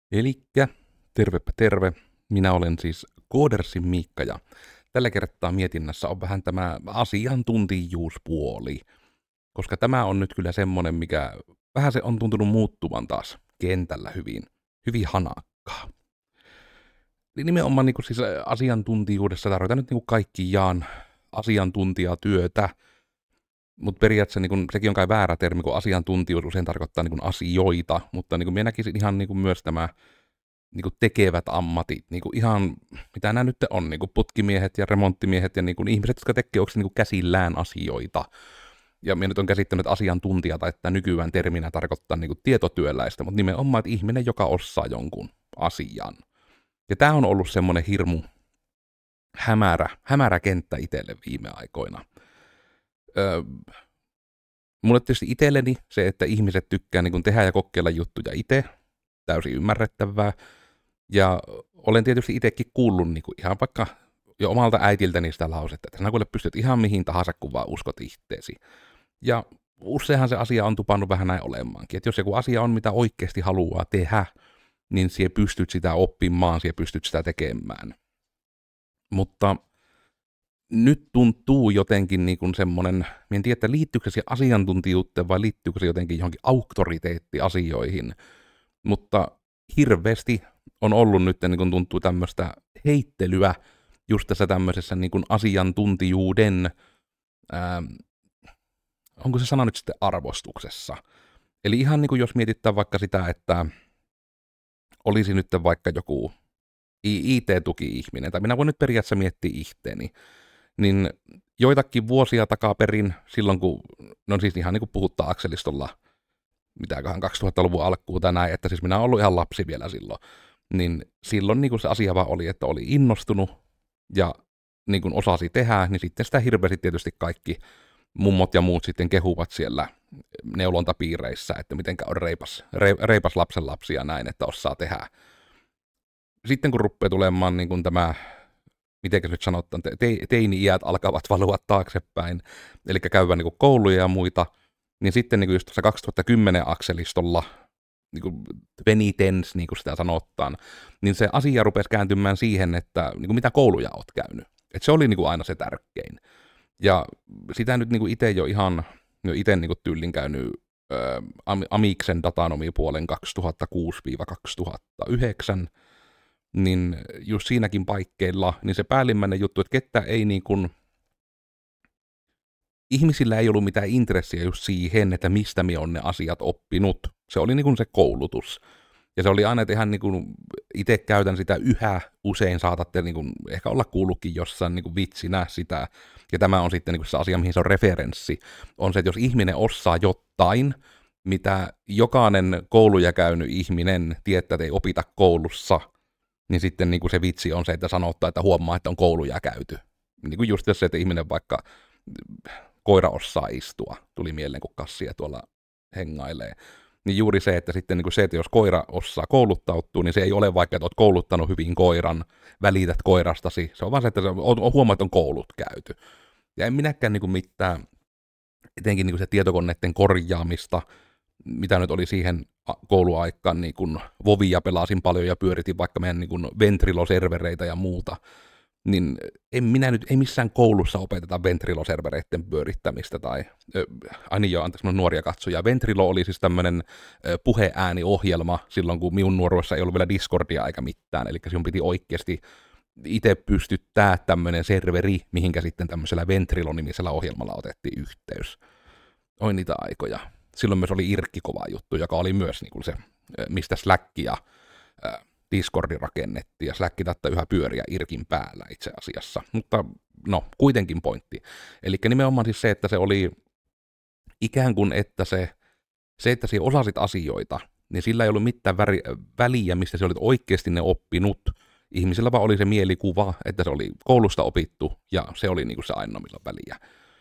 Elikkä, tervepä terve. Minä olen siis Koodersin Miikka ja tällä kertaa mietinnässä on vähän tämä asiantuntijuuspuoli, koska tämä on nyt kyllä semmonen, mikä vähän se on tuntunut muuttuvan taas kentällä hyvin hanakkaa. Eli nimenomaan niin siis asiantuntijuudessa tarvitaan nyt niin kaikkiaan asiantuntijatyötä, mutta periaatteessa niin sekin on kai väärä termi, kun asiantuntijuus usein tarkoittaa niin asioita, mutta niin minä näkisin ihan niin myös tämä tekevät ammatit, ihan mitä nämä nyt on, putkimiehet ja remonttimiehet ja ihmiset, jotka tekee oikeasti käsillään asioita. Ja minä nyt on käsittänyt, että asiantuntija tai että nykyään terminä tarkoittaa tietotyöläistä, mutta nimenomaan, että ihminen, joka osaa jonkun asian. Ja tämä on ollut semmoinen hirmu hämärä kenttä itselle viime aikoina. Mulle tietysti itselleni se, että ihmiset tykkää tehdä ja kokeilla juttuja itse, täysin ymmärrettävää. Ja olen tietysti itsekin kuullut ihan vaikka jo omalta äitiltäni sitä lausetta, että sinä kuule pystyt ihan mihin tahansa, kun vaan uskot itteesi. Ja useinhan se asia on tupannut vähän näin olemaankin, että jos joku asia on, mitä oikeasti haluaa tehdä, niin siihen pystyt sitä oppimaan, siihen pystyt sitä tekemään. Mutta nyt tuntuu jotenkin semmoinen, en tiedä, että liittyykö se asiantuntijuuteen vai liittyykö se jotenkin johonkin auktoriteettiasioihin, mutta hirveästi on ollut nyt, tuntuu tämmöistä heittelyä just tässä tämmöisessä asiantuntijuuden, onko se sana nyt sitten arvostuksessa. Eli ihan jos mietitään vaikka sitä, että olisi nyt vaikka joku IT-tuki-ihminen, tai minä voin nyt periaatteessa miettiä itteeni, niin joitakin vuosia takaperin, silloin kun, no siis ihan puhuttaa Akselistolla, mitäköhän 2000-luvun alkuun tai näin, että siis minä olen ollut ihan lapsi vielä silloin, niin silloin se asia vaan oli, että oli innostunut ja osasi tehdä, niin sitten sitä hirveästi tietysti kaikki mummot ja muut sitten kehuvat siellä neulontapiireissä, että mitenkä on reipas lapsen lapsi ja näin, että osaa tehdä. Sitten kun rupeaa tulemaan tämä, mitenkä nyt sanotaan, teini-iät alkavat valua taaksepäin, eli käydä kouluja ja muita, niin sitten just tuossa 2010 akselistolla, 2010, niin kuin sitä sanotaan, niin se asia rupesi kääntymään siihen, että mitä kouluja olet käynyt. Että se oli aina se tärkein. Ja sitä nyt itse jo tyylin käynyt Amiksen datanomipuolen 2006-2009, niin just siinäkin paikkeilla, niin se päällimmäinen juttu, että kettä ei ihmisillä ei ollut mitään intressiä just siihen, että mistä me on ne asiat oppinut. Se oli se koulutus. Ja se oli aina, että ihan itse käytän sitä yhä usein, saatatte ehkä olla kuullutkin jossain vitsinä sitä, ja tämä on sitten se asia, mihin se on referenssi, on se, että jos ihminen osaa jotain, mitä jokainen kouluja käynyt ihminen tietää, että ei opita koulussa, niin sitten se vitsi on se, että sanottaa, että huomaa, että on kouluja käyty. Just se, että ihminen vaikka koira osaa istua, tuli mieleen, kun kassia tuolla hengailee. Niin juuri se, että sitten se, että jos koira osaa kouluttautua, niin se ei ole vaikka, että olet kouluttanut hyvin koiran, välität koirastasi. Se on vaan se, että huomaa, että on koulut käyty. Ja en minäkään mitään, etenkin se tietokoneiden korjaamista, mitä nyt oli siihen kouluaikaan, Vovia pelasin paljon ja pyöritin vaikka meidän Ventrilo-servereitä ja muuta, niin ei missään koulussa opeteta Ventrilo-servereiden pyörittämistä tai, anteeksi, nuoria katsojia. Ventrilo oli siis tämmöinen puheääniohjelma silloin, kun minun nuoruudessa ei ollut vielä Discordia eikä mitään, eli sinun piti oikeasti itse pystyttää tämmöinen serveri, mihinkä sitten tämmöisellä Ventrilo-nimisellä ohjelmalla otettiin yhteys. Oi niitä aikoja. Silloin myös oli Irkki kova juttu, joka oli myös se, mistä Slack ja Discordi rakennettiin, ja Slack taittaa yhä pyöriä Irkin päällä itse asiassa. Mutta no, kuitenkin pointti. Eli nimenomaan siis se, että se oli ikään kuin, että se että sinä osasit asioita, niin sillä ei ollut mitään väliä, mistä se olit oikeasti ne oppinut. Ihmisillä vaan oli se mielikuva, että se oli koulusta opittu, ja se oli se ainoa, millä väliä.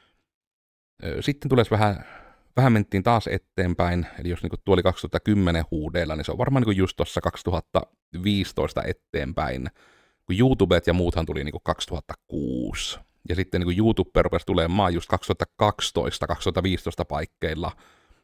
Sitten tulisi vähän mentiin taas eteenpäin, eli jos tuo oli 2010 huudeilla, niin se on varmaan just tuossa 2015 eteenpäin, kun YouTubet ja muuthan tuli 2006. Ja sitten YouTube rupesi tulemaan just 2012-2015 paikkeilla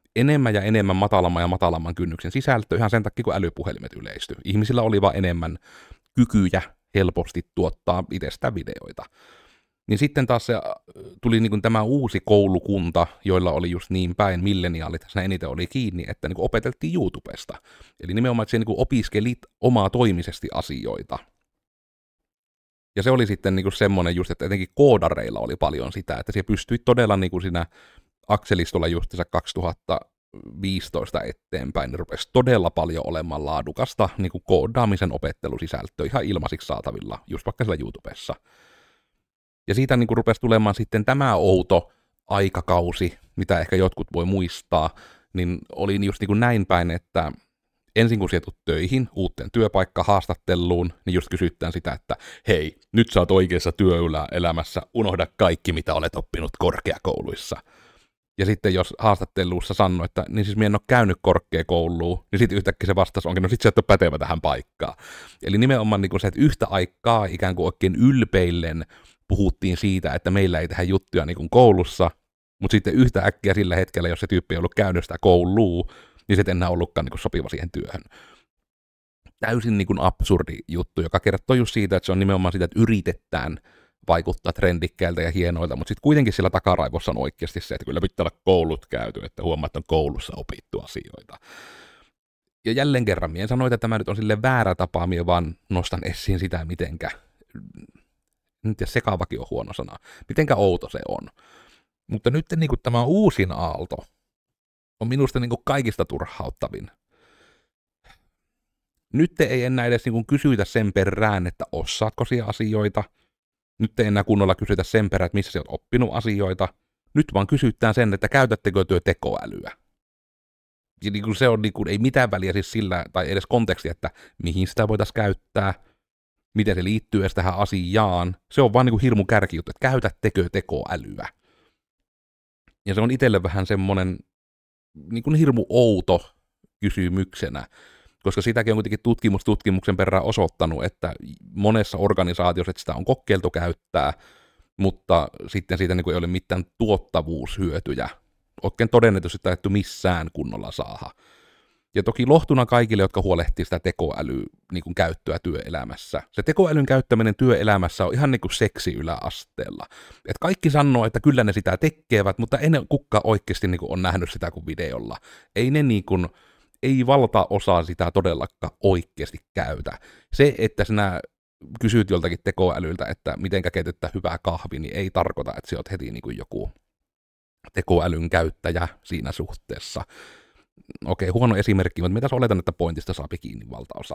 enemmän ja enemmän matalamman ja matalamman kynnyksen sisältöä ihan sen takia, kun älypuhelimet yleistyi. Ihmisillä oli vaan enemmän kykyjä helposti tuottaa itsestään videoita. Niin sitten taas se tuli niin kuin tämä uusi koulukunta, joilla oli just niin päin milleniaalit, tässä eniten oli kiinni, että niin kuin opeteltiin YouTubesta. Eli nimenomaan, että se niin kuin opiskelit omaa toimisesti asioita. Ja se oli sitten niin kuin semmoinen just, että etenkin koodareilla oli paljon sitä, että se pystyi todella niin kuin siinä Akselistolla justiinsa 2015 eteenpäin, niin rupesi todella paljon olemaan laadukasta niin kuin koodaamisen opettelusisältöä ihan ilmaisiksi saatavilla, just vaikka siellä YouTubessa. Ja siitä niin kuin rupesi tulemaan sitten tämä outo aikakausi, mitä ehkä jotkut voi muistaa, niin oli just niin kuin näin päin, että ensin kun sieltä töihin, uuteen työpaikkahaastatteluun, niin just kysytään sitä, että hei, nyt sä oot oikeassa työelämässä, unohda kaikki, mitä olet oppinut korkeakouluissa. Ja sitten jos haastattelussa sanoi, että niin siis minä en ole käynyt korkeakouluun, niin sitten yhtäkkiä se vastasi onkin, no sit sä et ole pätevä tähän paikkaan. Eli nimenomaan niin kuin se, että yhtä aikaa ikään kuin oikein ylpeillen puhuttiin siitä, että meillä ei tehdä juttuja niin kuin koulussa, mutta sitten yhtä äkkiä sillä hetkellä, jos se tyyppi ei ollut käynyt sitä koulua, niin se ei enää ollutkaan niin kuin sopiva siihen työhön. Täysin niin kuin absurdi juttu, joka kertoo just siitä, että se on nimenomaan sitä, että yritetään vaikuttaa trendikkäiltä ja hienoilta, mutta sitten kuitenkin sillä takaraivossa on oikeasti se, että kyllä pitää olla koulut käyty, että huomaa, että on koulussa opittu asioita. Ja jälleen kerran, en sano, että tämä nyt on sille väärä tapa, minä vaan nostan esiin sitä, mitenkä, nyt ja sekavakin on huono sana, mitenkä outo se on. Mutta nyt niin kuin tämä uusin aalto on minusta niin kuin kaikista turhauttavin. Nyt ei enää edes niin kuin kysytä sen perään, että osaatko siellä asioita. Nyt ei enää kunnolla kysytä sen perään, että missä sä oot oppinut asioita. Nyt vaan kysytään sen, että käytättekö työ tekoälyä. Ja niin kuin se on, niin kuin, ei mitään väliä siis sillä, tai edes kontekstia, että mihin sitä voitaisiin käyttää, miten se liittyy edes tähän asiaan. Se on vaan niin kuin hirmu kärkijuttu, että käytättekö tekoälyä. Ja se on itselle vähän semmoinen niin kuin hirmu outo kysymyksenä, koska sitäkin on kuitenkin tutkimuksen perään osoittanut, että monessa organisaatiossa sitä on kokeiltu käyttää, mutta sitten siitä niin kuin ei ole mitään tuottavuushyötyjä. Oikein todennäköisesti sitä ei missään kunnolla saada. Ja toki lohtuna kaikille, jotka huolehtii sitä tekoälyä niin kuin käyttöä työelämässä. Se tekoälyn käyttäminen työelämässä on ihan niin kuin seksi yläasteella. Et kaikki sanoo, että kyllä ne sitä tekevät, mutta ei ne kukaan oikeasti niin kuin on nähnyt sitä kuin videolla. Ei ne niin kuin, ei valtaosa sitä todellakaan oikeasti käytä. Se, että sinä kysyt joltakin tekoälyltä, että mitenkä keitetään hyvää kahvi, niin ei tarkoita, että sinä olet heti niin kuin joku tekoälyn käyttäjä siinä suhteessa. Okei, huono esimerkki, mutta mitäs oletan, että pointista saa kiinni valtaosa.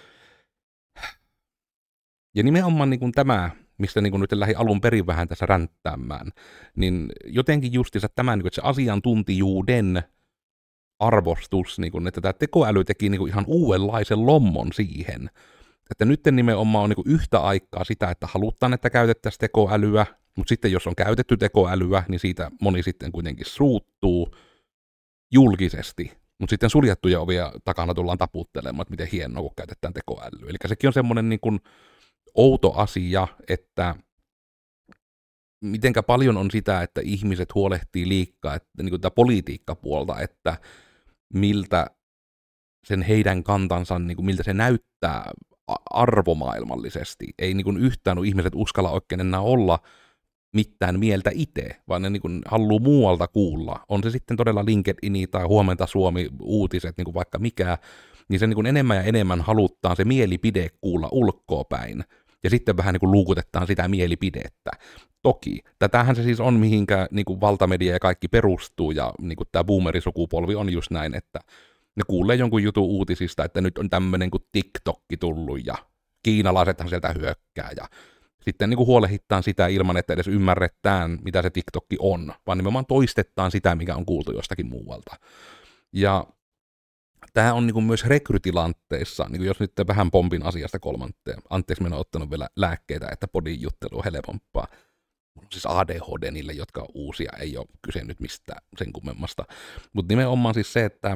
Ja nimenomaan niin kuin tämä, mistä niin kuin nyt lähdin alun perin vähän tässä ränttäämään, niin jotenkin justiinsa tämä, niin kuin, että se asiantuntijuuden arvostus, niin kuin, että tämä tekoäly teki niin kuin ihan uudenlaisen lommon siihen, että nyt nimenomaan on niin kuin yhtä aikaa sitä, että halutaan, että käytettäisiin tekoälyä, mutta sitten jos on käytetty tekoälyä, niin siitä moni sitten kuitenkin suuttuu julkisesti, mutta sitten suljettuja ovia takana tullaan taputtelemaan, että miten hienoa, kun käytetään tekoälyä. Eli sekin on semmoinen niin kuin outo asia, että mitenkä paljon on sitä, että ihmiset huolehtii liikaa, että niin kuin tätä politiikkapuolta, että miltä sen heidän kantansa, niin kuin miltä se näyttää arvomaailmallisesti. Ei niin kuin yhtään ihmiset uskalla oikein enää olla mitään mieltä itse, vaan ne niin kuin haluaa muualta kuulla. On se sitten todella LinkedIn tai Huomenta Suomi uutiset, niin kuin vaikka mikä, niin se niin kuin enemmän ja enemmän haluttaan se mielipide kuulla ulkoapäin, ja sitten vähän niin kuin luukutetaan sitä mielipidettä. Toki, tätähän se siis on, mihinkä niin kuin valtamedia ja kaikki perustuu, ja niin kuin tämä boomerisukupolvi on just näin, että ne kuulee jonkun jutun uutisista, että nyt on tämmöinen kuin TikTokki tullut, ja kiinalaisethan sieltä hyökkää, ja sitten niin kuin huolehditaan sitä ilman, että edes ymmärretään, mitä se TikTokki on, vaan nimenomaan toistetaan sitä, mikä on kuultu jostakin muualta. Ja tämä on niin kuin myös rekrytilanteissa, niin kuin jos nyt vähän pompin asiasta kolmanteen. Anteeksi, minä olen ottanut vielä lääkkeitä, että podin juttelu on helpompaa. Mulla on siis ADHD niille, jotka on uusia, ei ole kyse nyt mistään sen kummemmasta. Mutta nimenomaan siis se, että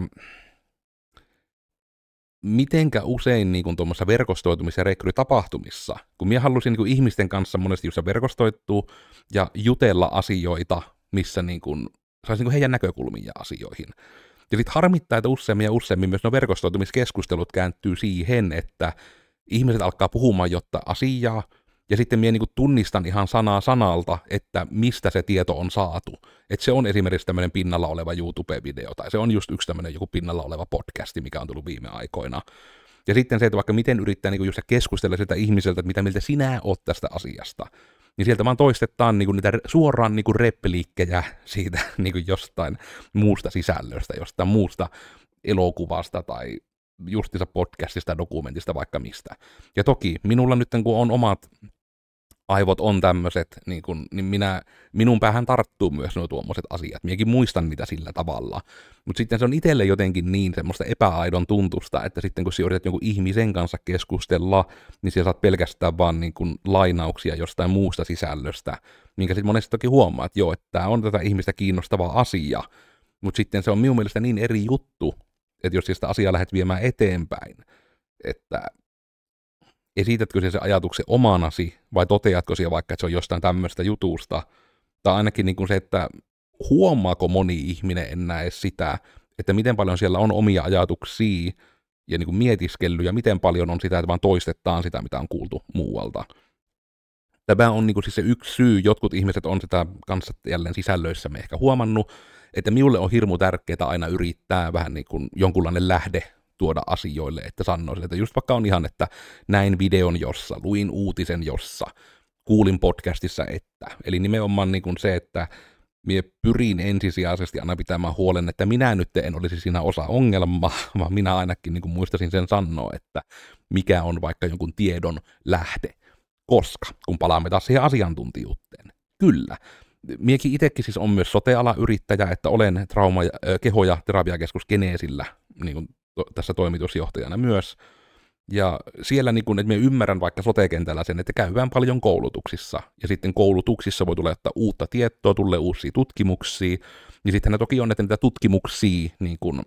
mitenkä usein niin kuin tuommoisessa verkostoitumis- ja rekrytapahtumissa, kun minä halusin niin kuin ihmisten kanssa monesti just verkostoittua ja jutella asioita, missä niin kuin, saisi niin kuin heidän näkökulmia asioihin, Ja sitten harmittaa, että useammin ja useammin myös verkostoitumiskeskustelut kääntyy siihen, että ihmiset alkaa puhumaan jotta asiaa, ja sitten minä niin tunnistan ihan sanaa sanalta, että mistä se tieto on saatu. Että se on esimerkiksi tämmöinen pinnalla oleva YouTube-video, tai se on just yksi tämmöinen joku pinnalla oleva podcasti, mikä on tullut viime aikoina. Ja sitten se, että vaikka miten yrittää niin just keskustella siltä ihmiseltä, että mitä mieltä sinä oot tästä asiasta, niin sieltä vaan toistetaan niin niitä suoraan niin repliikkejä siitä niin jostain muusta sisällöstä, jostain muusta elokuvasta tai justiinsa podcastista, dokumentista, vaikka mistä. Ja toki minulla nyt, kun on omat aivot on tämmöiset, niin minun päähän tarttuu myös nuo tuommoiset asiat. Minäkin muistan niitä sillä tavalla. Mutta sitten se on itselle jotenkin niin semmoista epäaidon tuntusta, että sitten kun sinä yrität jonkun ihmisen kanssa keskustella, niin siellä saat pelkästään vaan niin kuin lainauksia jostain muusta sisällöstä, minkä sitten monesti toki huomaa, että joo, että tämä on tätä ihmistä kiinnostava asia, mutta sitten se on minun mielestä niin eri juttu, että jos sitä asiaa lähdet viemään eteenpäin, että esitätkö se ajatuksen omanasi, vai toteatko siellä vaikka, että se on jostain tämmöistä jutusta, tai ainakin niin kuin se, että huomaako moni ihminen enää edes sitä, että miten paljon siellä on omia ajatuksia, ja niin kuin mietiskellyt, ja miten paljon on sitä, että vaan toistetaan sitä, mitä on kuultu muualta. Tämä on niin kuin siis se yksi syy, jotkut ihmiset on sitä kanssa jälleen sisällöissämme ehkä huomannut, että minulle on hirmu tärkeää aina yrittää vähän niin kuin jonkunlainen lähde tuoda asioille, että sanoisin, että just vaikka on ihan, että näin videon jossa, luin uutisen jossa, kuulin podcastissa että. Eli nimenomaan niin kuin se, että minä pyrin ensisijaisesti aina pitämään huolen, että minä nyt en olisi siinä osa ongelmaa, vaan minä ainakin niin kuin muistaisin sen sanoa, että mikä on vaikka jonkun tiedon lähde. Koska, kun palaamme taas siihen asiantuntijuuteen, kyllä. Miekin itsekin siis on myös sote-alan yrittäjä, että olen keho- ja terapiakeskus Geneesillä niin kuin tässä toimitusjohtajana myös. Ja siellä, niin kun, että minä ymmärrän vaikka sote-kentällä sen, että käydään paljon koulutuksissa. Ja sitten koulutuksissa voi tulla uutta tietoa, tulee uusia tutkimuksia. Ja sitten toki on, että niitä tutkimuksia, niin kun,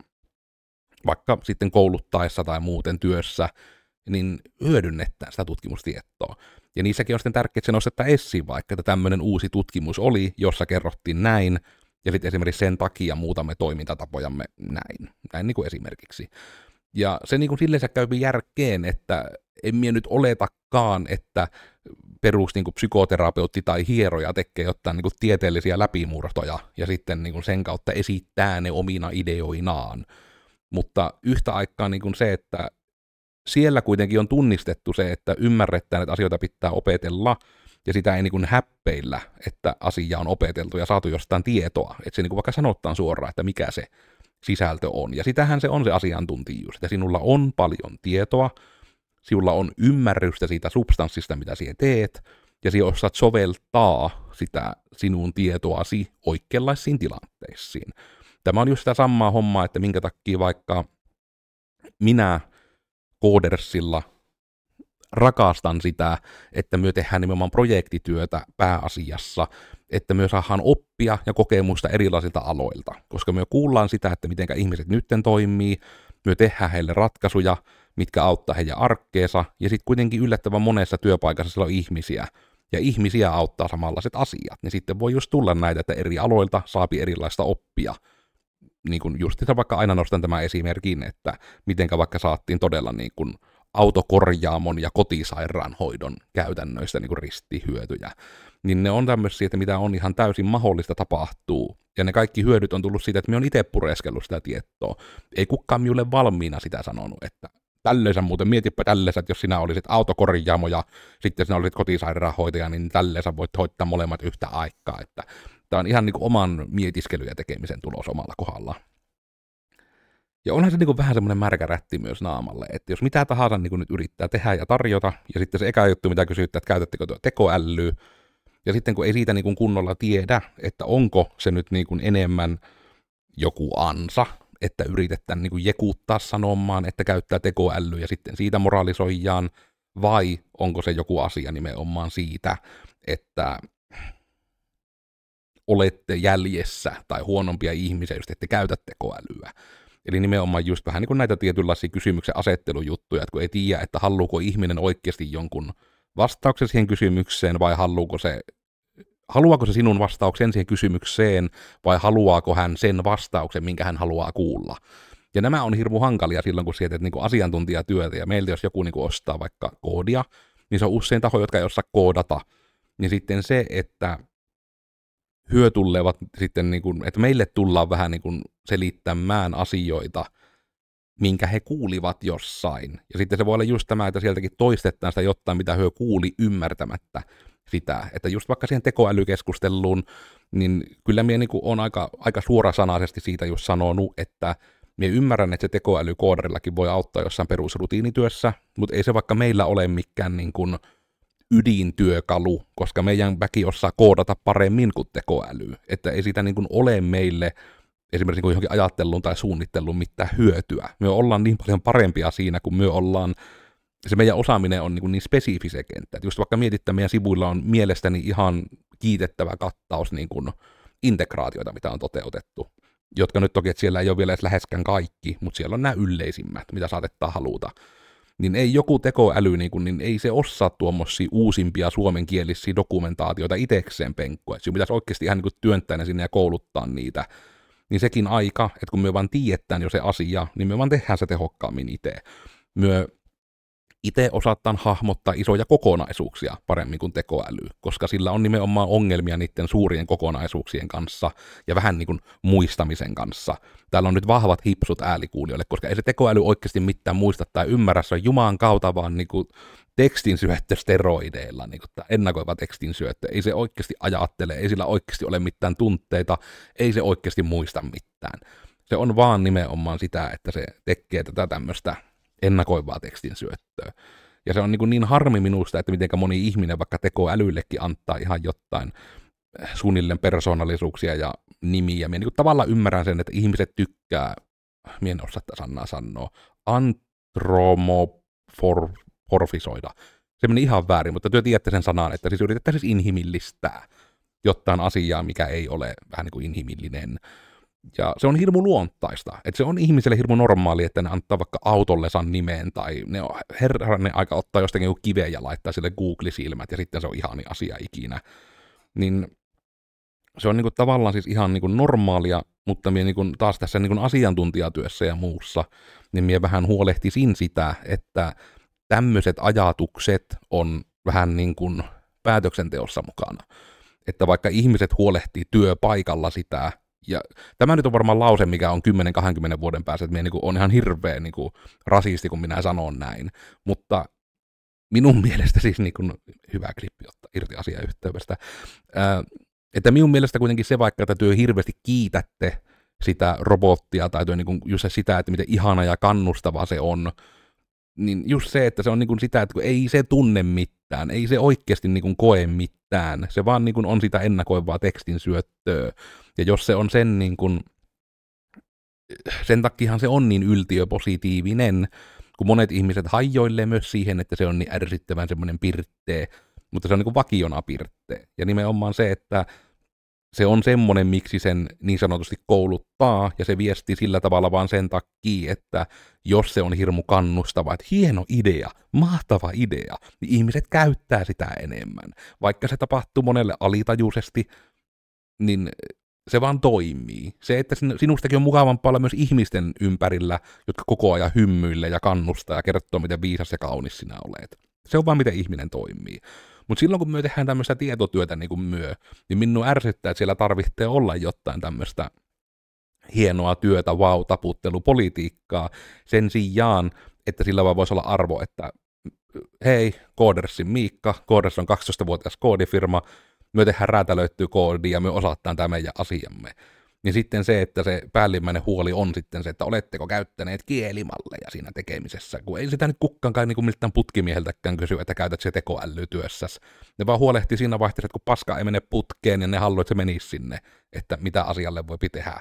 vaikka sitten kouluttaessa tai muuten työssä, niin hyödynnetään sitä tutkimustietoa. Ja niissäkin on sitten tärkeää, että se nostetaan esiin vaikka, että tämmöinen uusi tutkimus oli, jossa kerrottiin näin, ja sitten esimerkiksi sen takia muutamme toimintatapojamme näin niin kuin esimerkiksi. Ja se niin kuin silleen se käy järkeen, että en minä nyt oletakaan, että perus niin kuin psykoterapeutti tai hieroja tekee jotain niin kuin tieteellisiä läpimurtoja, ja sitten niin kuin sen kautta esittää ne omina ideoinaan. Mutta yhtä aikaa niin kuin se, että siellä kuitenkin on tunnistettu se, että ymmärretään, että asioita pitää opetella, ja sitä ei niin kuin häppeillä, että asia on opeteltu ja saatu jostain tietoa. Että se niin kuin vaikka sanotaan suoraan, että mikä se sisältö on. Ja sitähän se on se asiantuntijuus, että sinulla on paljon tietoa, sinulla on ymmärrystä siitä substanssista, mitä sinä teet, ja sinä osaat soveltaa sitä sinun tietoasi oikeanlaisiin tilanteisiin. Tämä on just sitä samaa hommaa, että minkä takia vaikka minä Koodersilla rakastan sitä, että me tehdään nimenomaan projektityötä pääasiassa, että me saadaan oppia ja kokemusta erilaisilta aloilta, koska me kuullaan sitä, että miten ihmiset nytten toimii, me tehdään heille ratkaisuja, mitkä auttaa heidän arkkeensa, ja sitten kuitenkin yllättävän monessa työpaikassa siellä on ihmisiä, ja ihmisiä auttaa samanlaiset asiat, niin sitten voi just tulla näitä, että eri aloilta saapi erilaista oppia. Niin kuin just vaikka aina nostan tämän esimerkin, että mitenkä vaikka saattiin todella niin kuin autokorjaamon ja kotisairaanhoidon käytännöistä niin kuin ristihyötyjä, niin ne on tämmöisiä, että mitä on ihan täysin mahdollista tapahtuu. Ja ne kaikki hyödyt on tullut siitä, että me on itse pureskellut sitä tietoa. Ei kukaan minulle valmiina sitä sanonut, että tälleensä muuten, mietipä tälleensä, että jos sinä olisit autokorjaamo ja sitten sinä olisit kotisairaanhoitaja, niin tälleensä voit hoitaa molemmat yhtä aikaa. Että tämä on ihan niin kuin oman mietiskelyn ja tekemisen tulos omalla kohdalla. Ja onhan se niin kuin vähän semmoinen märkä rätti myös naamalle, että jos mitä tahansa niin kuin nyt yrittää tehdä ja tarjota, ja sitten se eka juttu, mitä kysyttää, että käytättekö tuo tekoälyä, ja sitten kun ei siitä niin kuin kunnolla tiedä, että onko se nyt niin kuin enemmän joku ansa, että yritetään niin kuin jekuttaa sanomaan, että käyttää tekoälyä ja sitten siitä moralisoijaan, vai onko se joku asia nimenomaan siitä, että olette jäljessä tai huonompia ihmisiä, jos ette käytä tekoälyä. Eli nimenomaan just vähän niin kuin näitä tietynlaisia kysymyksen asettelujuttuja, että kun ei tiedä, että haluuko ihminen oikeasti jonkun vastauksen siihen kysymykseen, vai haluuko se haluaako se sinun vastauksen siihen kysymykseen, vai haluaako hän sen vastauksen, minkä hän haluaa kuulla. Ja nämä on hirmu hankalia silloin, kun sieltä niin asiantuntijatyötä, ja meiltä jos joku niin kuin ostaa vaikka koodia, niin se on usein taho, jotka ei osaa koodata, niin sitten se, että hyötullevat sitten, niin kuin, että meille tullaan vähän niin kuin selittämään asioita, minkä he kuulivat jossain. Ja sitten se voi olla just tämä, että sieltäkin toistetaan sitä jotain, mitä he kuuli ymmärtämättä sitä. Että just vaikka siihen tekoälykeskusteluun, niin kyllä minä niin on aika suorasanaisesti siitä just sanonut, että minä ymmärrän, että se tekoäly koodarillakin voi auttaa jossain perusrutiinityössä, mutta ei se vaikka meillä ole mikään niin kuin ydintyökalu, koska meidän väki osaa koodata paremmin kuin tekoäly. Että ei siitä niin kuin ole meille esimerkiksi niin johonkin ajatteluun tai suunnitteluun mitään hyötyä. Me ollaan niin paljon parempia siinä, kun me ollaan, se meidän osaaminen on niin spesifi se kenttä. Et just vaikka mietitte, meidän sivuilla on mielestäni ihan kiitettävä kattaus niin kuin integraatioita, mitä on toteutettu. Jotka nyt toki, että siellä ei ole vielä edes läheskään kaikki, mutta siellä on nämä yleisimmät, mitä saatettaa haluta. Niin ei joku tekoäly, niin ei se osaa tuommoisia uusimpia suomenkielisiä dokumentaatioita itsekseen penkkua. Että pitäisi oikeasti ihan niin työntää ne sinne ja kouluttaa niitä. Niin sekin aika, että kun me vaan tiedetään jo se asia, niin me vaan tehdään se tehokkaammin itse. Me itse osataan hahmottaa isoja kokonaisuuksia paremmin kuin tekoäly, koska sillä on nimenomaan ongelmia niiden suurien kokonaisuuksien kanssa ja vähän niin kuin muistamisen kanssa. Täällä on nyt vahvat hipsut äälikuulijoille, koska ei se tekoäly oikeasti mitään muista tai ymmärrä, se on Jumalan kautta vaan niin kuin tekstin syöttö steroideilla, niin kuin ennakoiva tekstin syöttö. Ei se oikeasti ajattele, ei sillä oikeasti ole mitään tunteita, ei se oikeasti muista mitään. Se on vaan nimenomaan sitä, että se tekee tätä tämmöistä ennakoivaa tekstin syöttöä. Ja se on niin harmi minusta, että mitenkä moni ihminen vaikka tekoälyllekin antaa ihan jotain suunnilleen persoonallisuuksia ja nimiä. Minä niin tavallaan ymmärrän sen, että ihmiset tykkää, minä en osaa tätä sanaa sanoa, antromorfisoida. Se meni ihan väärin, mutta työ tiedätte sen sanan, että siis yritetään siis inhimillistää jotain asiaa, mikä ei ole vähän niin kuin inhimillinen. Ja se on hirmu luontaista, että se on ihmiselle hirmu normaali, että ne antaa vaikka autollesan nimeen, tai ne on herranen aika ottaa jostakin joku kiveä ja laittaa sille Google-silmät, ja sitten se on ihani asia ikinä. Niin se on niinku tavallaan siis ihan niinku normaalia, mutta minä niinku taas tässä niinku asiantuntijatyössä ja muussa, niin minä vähän huolehtisin sitä, että tämmöiset ajatukset on vähän niin kuin päätöksenteossa mukana. Että vaikka ihmiset huolehtii työpaikalla sitä, ja tämä nyt on varmaan lause, mikä on 10-20 vuoden päästä, että minä niin on ihan hirveä niin rasisti, kun minä sanon näin. Mutta minun mielestä siis niin kuin, hyvä klippi ottaa irti asiayhteydestä, että minun mielestä kuitenkin se vaikka, että työ hirveästi kiitätte sitä robottia tai työ niin kuin just sitä, että miten ihana ja kannustava se on, niin just se, että se on niin kuin sitä, että kun ei se tunne mitään, ei se oikeasti niin kuin koe mitään, se vaan niin kuin on sitä ennakoivaa tekstin syöttöä. Ja jos se on sen niin kuin, sen takiahan se on niin yltiöpositiivinen, kun monet ihmiset hajoilee myös siihen, että se on niin ärsyttävän semmoinen pirttee, mutta se on niin kuin vakiona pirttee. Ja nimenomaan se, että se on semmoinen, miksi sen niin sanotusti kouluttaa, ja se viestii sillä tavalla vaan sen takia, että jos se on hirmu kannustava, että hieno idea, mahtava idea, niin ihmiset käyttää sitä enemmän. Vaikka se tapahtuu monelle alitajuisesti, niin se vaan toimii. Se, että sinustakin on mukavampaa olla myös ihmisten ympärillä, jotka koko ajan hymyille ja kannustaa ja kertoo, miten viisas ja kaunis sinä olet. Se on vaan, miten ihminen toimii. Mutta silloin, kun me tehdään tämmöistä tietotyötä niin kuin niin minun ärsyttää, että siellä tarvitsee olla jotain tämmöistä hienoa työtä, taputtelupolitiikkaa, sen sijaan, että sillä vaan voisi olla arvo, että hei, Codersin Miikka, Coders on 12-vuotias koodifirma, me tehdään räätälöittyä koodia ja me osataan tämä meidän asiamme. Niin sitten se, että se päällimmäinen huoli on sitten se, että oletteko käyttäneet kielimalleja siinä tekemisessä, kun ei sitä nyt kukaankaan niin miltään putkimieheltäkään kysyä, että käytät se tekoälytyössäsi. Ne vaan huolehtii siinä vaihteessa, että kun paska ei mene putkeen, ja ne haluaa, että se menisi sinne, että mitä asialle voi tehdä.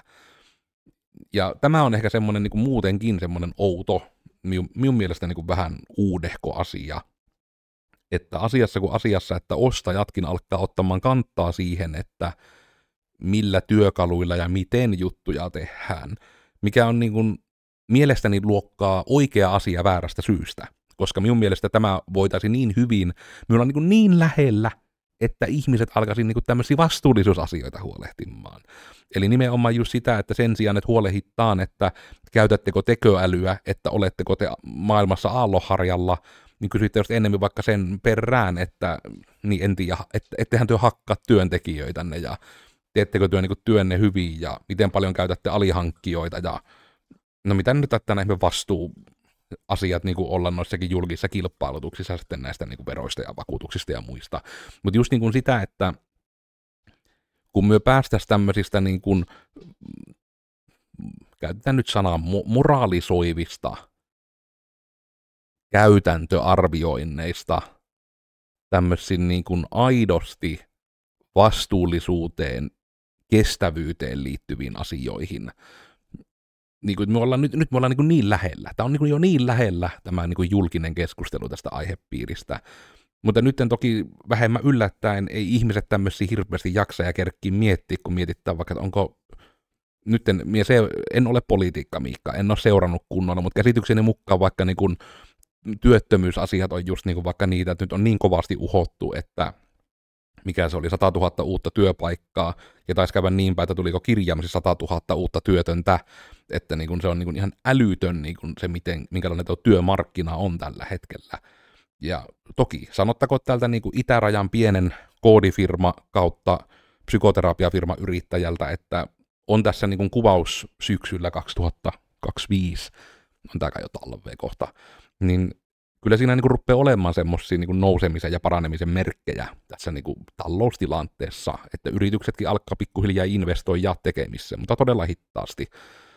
Ja tämä on ehkä semmoinen niin kuin muutenkin semmoinen outo, minun mielestä niin kuin vähän uudehko asia, että asiassa kuin asiassa, että ostajatkin alkaa ottamaan kantaa siihen, että millä työkaluilla ja miten juttuja tehdään, mikä on niin kuin mielestäni luokkaa oikea asia väärästä syystä, koska minun mielestä tämä voitaisiin niin hyvin, me ollaan niin lähellä että ihmiset alkaisivat niinku tämmöisiä vastuullisuusasioita huolehtimaan. Eli nimenomaan just sitä, että sen sijaan, että huolehittaan, että käytättekö tekoälyä, että oletteko te maailmassa aallonharjalla, niin kysytte just ennemmin vaikka sen perään, että niin en tiedä, ettehän työ hakkaa työntekijöitänne ja teettekö työ niin työnne hyvin ja miten paljon käytätte alihankkijoita ja no mitä nyt tänä vastuuasiat niin olla noissakin julkisissa kilpailutuksissa sitten näistä niin veroista ja vakuutuksista ja muista. Mutta just niin sitä, että kun me päästäisiin tämmöisistä niin kuin, käytetään nyt sanaa moraalisoivista käytäntöarvioinneista tämmöisiin niin kuin aidosti vastuullisuuteen, kestävyyteen liittyviin asioihin. Niin kuin me ollaan, nyt me ollaan niin lähellä. Tämä on niin jo niin lähellä tämä niin julkinen keskustelu tästä aihepiiristä. Mutta nyt toki vähemmän yllättäen ei ihmiset tämmöisiä hirveästi jaksa ja kerkkiä miettiä, kun mietitään vaikka, että onko nyt en ole politiikka-Miikka, en ole seurannut kunnolla, mutta käsitykseni mukaan vaikka niin kuin työttömyysasiat on just niin kuin vaikka niitä, että nyt on niin kovasti uhottu, että mikä se oli, 100 000 uutta työpaikkaa, ja taisi käydä niin päin, että tuliko kirjaimisesti 100 000 uutta työtöntä, että niin kuin se on niin kuin ihan älytön niin kuin se, minkälainen tuo työmarkkina on tällä hetkellä. Ja toki, sanottakoon täältä niin kuin itärajan pienen koodifirma kautta psykoterapiafirma yrittäjältä, että on tässä niin kuin kuvaus syksyllä 2025, on tämä jo talvea kohta, niin kyllä siinä niin kuin rupeaa olemaan semmoisia niin kuin nousemisen ja paranemisen merkkejä tässä niin kuin taloustilanteessa, että yrityksetkin alkaa pikkuhiljaa investoida tekemisissä, mutta todella hitaasti.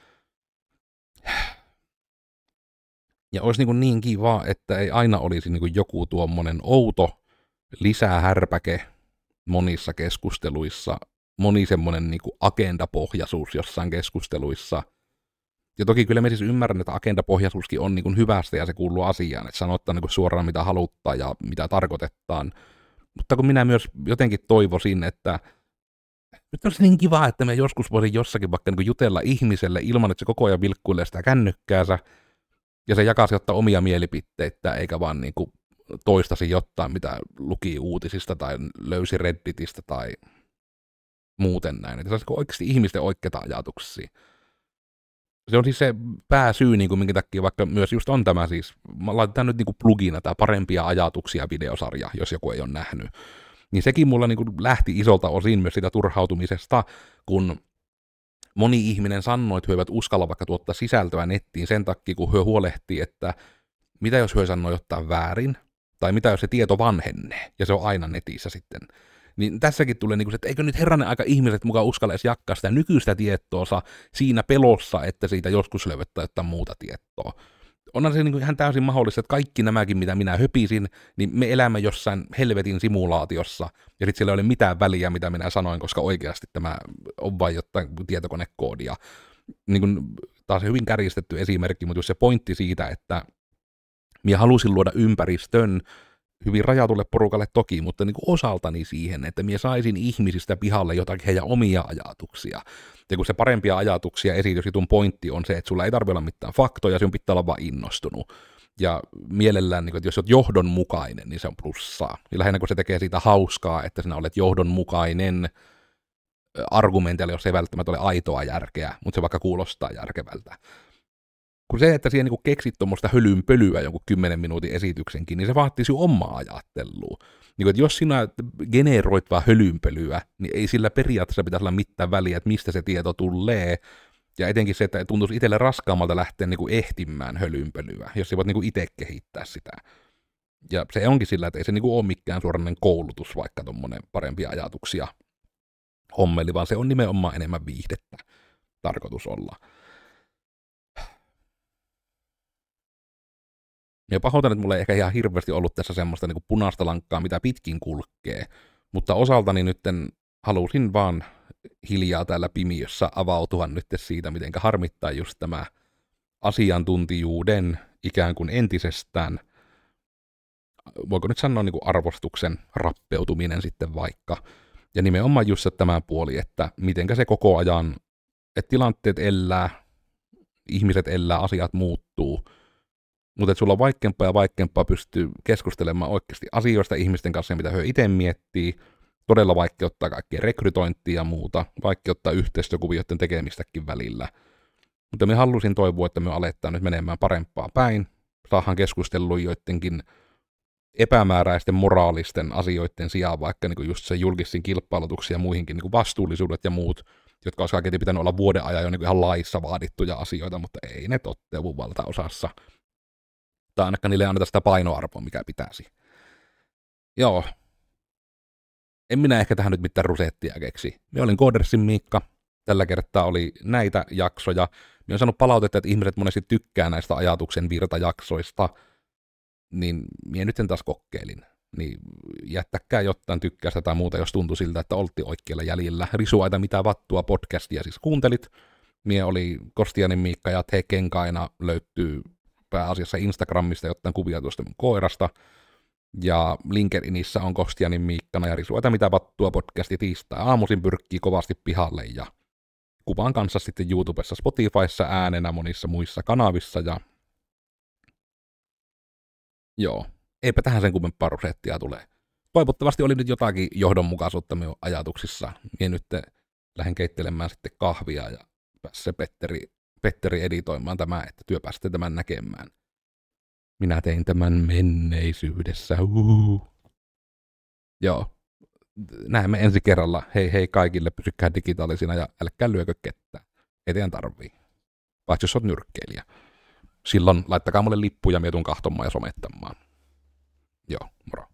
Ja olisi niin kiva, että ei aina olisi niin kuin joku tuommoinen outo lisähärpäke monissa keskusteluissa, moni semmoinen niin kuin agendapohjaisuus jossain keskusteluissa. Ja toki kyllä me siis ymmärrän, että agendapohjaisuuskin on niin kuin hyvästä ja se kuuluu asiaan, että sanottaa niin kuin suoraan mitä haluttaa ja mitä tarkoitetaan. Mutta kun minä myös jotenkin toivoisin, että nyt olisi niin kiva, että me joskus voisin jossakin vaikka niin kuin jutella ihmiselle ilman, että se koko ajan vilkkuilee sitä kännykkäänsä ja se jakaisi ottaa omia mielipiteitä, eikä vaan niin kuin toistaisi jotain, mitä luki uutisista tai löysi Redditistä tai muuten näin. Että se olisi oikeasti ihmisten oikeita ajatuksia. Se on siis se pääsyy, niin kuin minkä takia vaikka myös just on tämä siis, laitetaan nyt niin kuin plugina tämä parempia ajatuksia videosarja, jos joku ei ole nähnyt. Niin sekin mulla niin kuin lähti isolta osin myös sitä turhautumisesta, kun moni ihminen sanoi, että he eivät uskalla vaikka tuottaa sisältöä nettiin sen takia, kun he huolehtii, että mitä jos he sanoo jotain väärin, tai mitä jos se tieto vanhenee, ja se on aina netissä sitten. Niin tässäkin tulee niin kuin, että eikö nyt herranen aika ihmiset mukaan uskalla edes jakkaa sitä nykyistä tietoa siinä pelossa, että siitä joskus löydetään jotain muuta tietoa. Onhan se niin kuin ihan täysin mahdollista, että kaikki nämäkin, mitä minä höpisin, niin me elämme jossain helvetin simulaatiossa, ja sitten siellä ei ole mitään väliä, mitä minä sanoin, koska oikeasti tämä on vain jotain tietokonekoodia. Niin kuin, taas hyvin kärjistetty esimerkki, mutta just se pointti siitä, että minä halusin luoda ympäristön, hyvin rajatulle porukalle toki, mutta niin kuin osaltani siihen, että minä saisin ihmisistä pihalle jotakin heidän omia ajatuksia. Ja kun se parempia ajatuksia esitysjutun pointti on se, että sulla ei tarvitse olla mitään faktoja, sinun pitää olla vaan innostunut. Ja mielellään, niin kuin, että jos olet johdonmukainen, niin se on plussaa. Ja lähinnä kun se tekee siitä hauskaa, että sinä olet johdonmukainen argumentilla, jos ei välttämättä ole aitoa järkeä, mutta se vaikka kuulostaa järkevältä. Kun se, että siihen niin keksit tuommoista hölynpölyä jonkun 10 minuutin esityksenkin, niin se vaatii sinun omaa ajattelua. Niin kuin, että jos sinä generoit vaan hölynpölyä, niin ei sillä periaatteessa pitäisi olla mitään väliä, että mistä se tieto tulee. Ja etenkin se, että tuntuisi itselle raskaammalta lähteä niin kuin ehtimään hölynpölyä, jos sä voit niin kuin itse kehittää sitä. Ja se onkin sillä, että ei se niin kuin ole mikään suorainen koulutus, vaikka tuommoinen parempia ajatuksia hommeli, vaan se on nimenomaan enemmän viihdettä tarkoitus olla. Ja pahoitan, että mulla ei ehkä ihan hirveästi ollut tässä semmoista niin kuin punaista lankkaa, mitä pitkin kulkee, mutta osaltani nytten halusin vaan hiljaa täällä pimiössä avautua nyt siitä, miten harmittaa just tämä asiantuntijuuden ikään kuin entisestään, voiko nyt sanoa niin kuin arvostuksen rappeutuminen sitten vaikka, ja nimenomaan just tämä puoli, että mitenkä se koko ajan, että tilanteet elää, ihmiset elää, asiat muuttuu, Mutta sulla on vaikeampaa ja vaikeampaa pystyä keskustelemaan oikeasti asioista ihmisten kanssa, mitä he itse miettii. Todella vaikeuttaa kaikkea rekrytointia ja muuta, vaikeuttaa yhteistyökuvioiden tekemistäkin välillä. Mutta me halusin toivoa, että me aletaan nyt menemään parempaa päin. Saahan keskustelua joidenkin epämääräisten moraalisten asioiden sijaan, vaikka niin just se julkisiin kilpailutuksia ja muihinkin niin vastuullisuudet ja muut, jotka olisi kaiketi pitänyt olla vuoden ajan jo niin ihan laissa vaadittuja asioita, mutta ei ne totteudu valtaosassa. Tai ainakaan niille ei anneta sitä painoarvoa, mikä pitäisi. Joo. En minä ehkä tähän nyt mitään rusettia keksi. Minä olin Koodersin Miikka. Tällä kertaa oli näitä jaksoja. Minä olen saanut palautetta, että ihmiset monesti tykkää näistä ajatuksen virtajaksoista. Niin minä nyt taas kokeilin. Niin jättäkää jotain tykkäystä tai muuta, jos tuntui siltä, että oltiin oikealla jäljellä. Risuaita mitä vattua podcastia siis kuuntelit. Minä oli Kostianin Miikka ja Tekenkaina löytyy pääasiassa Instagramista jotain kuvia tuosta mun koirasta. Ja LinkedInissä on Kostianin Miikkana ja Risuaita mitä vattua podcasti tiistai-aamuisin pyrkkii kovasti pihalle ja kuvan kanssa sitten YouTubessa, Spotifyssa, äänenä monissa muissa kanavissa ja joo, eipä tähän sen kummempaa rusettia tulee. Toivottavasti oli nyt jotakin johdonmukaisuutta minun ajatuksissa. Minä nyt lähden keittelemään sitten kahvia ja päässä Petteri editoimaan tämä, että työ pääsette tämän näkemään. Minä tein tämän menneisyydessä. Joo. Näemme ensi kerralla. Hei hei kaikille, pysykää digitaalisina ja älkää lyökö ketään. Ei teidän tarvii. Paitsi jos olet nyrkkeilijä. Silloin laittakaa mulle lippuja, minä tuun kahtomaan ja somettamaan. Joo, moro.